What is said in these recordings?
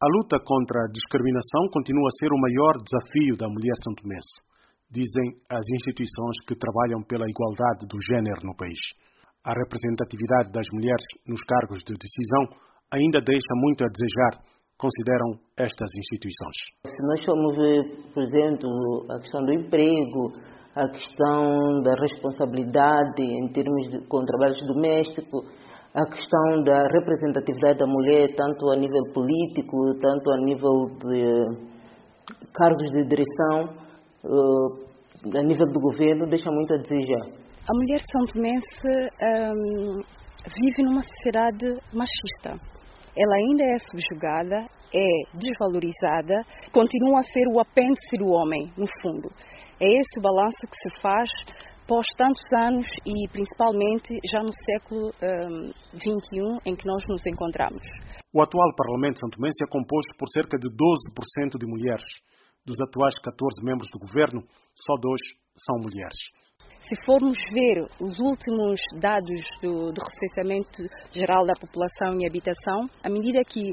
A luta contra a discriminação continua a ser o maior desafio da mulher santomense, dizem as instituições que trabalham pela igualdade do género no país. A representatividade das mulheres nos cargos de decisão ainda deixa muito a desejar, consideram estas instituições. Se nós formos ver, por exemplo, a questão do emprego, a questão da responsabilidade em termos com trabalhos domésticos, a questão da representatividade da mulher, tanto a nível político, tanto a nível de cargos de direção, a nível do governo, deixa muito a desejar. A mulher santomense vive numa sociedade machista. Ela ainda é subjugada, é desvalorizada, continua a ser o apêndice do homem, no fundo. É esse o balanço que se faz após tantos anos e principalmente já no século XXI em que nós nos encontramos. O atual Parlamento santomense é composto por cerca de 12% de mulheres. Dos atuais 14 membros do governo, só 2 são mulheres. Se formos ver os últimos dados do recenseamento geral da população e habitação, à medida que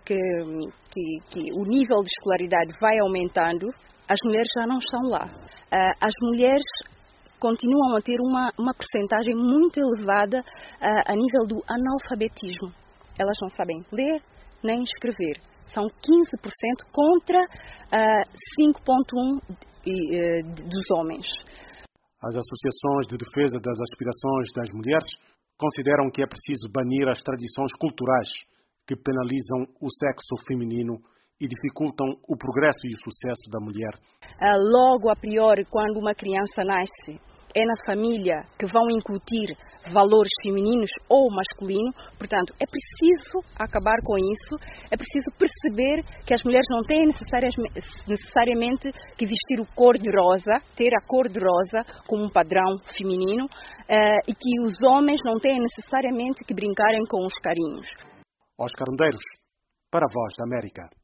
o nível de escolaridade vai aumentando, as mulheres já não estão lá. As mulheres continuam a ter uma percentagem muito elevada a nível do analfabetismo. Elas não sabem ler nem escrever. São 15% contra 5,1% dos homens. As associações de defesa das aspirações das mulheres consideram que é preciso banir as tradições culturais que penalizam o sexo feminino e dificultam o progresso e o sucesso da mulher. Logo, a priori, quando uma criança nasce, é na família que vão incutir valores femininos ou masculinos. Portanto, é preciso acabar com isso, é preciso perceber que as mulheres não têm necessariamente que vestir o cor-de-rosa, ter a cor-de-rosa como um padrão feminino, e que os homens não têm necessariamente que brincarem com os carinhos. Oscar Medeiros, para a Voz da América.